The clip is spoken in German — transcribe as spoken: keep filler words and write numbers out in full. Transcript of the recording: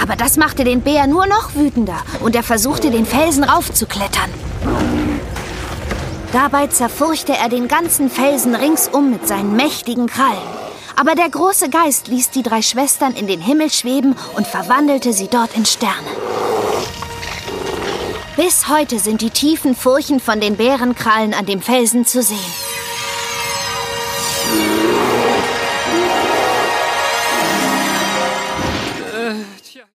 Aber das machte den Bär nur noch wütender und er versuchte, den Felsen raufzuklettern. Dabei zerfurchte er den ganzen Felsen ringsum mit seinen mächtigen Krallen. Aber der große Geist ließ die drei Schwestern in den Himmel schweben und verwandelte sie dort in Sterne. Bis heute sind die tiefen Furchen von den Bärenkrallen an dem Felsen zu sehen.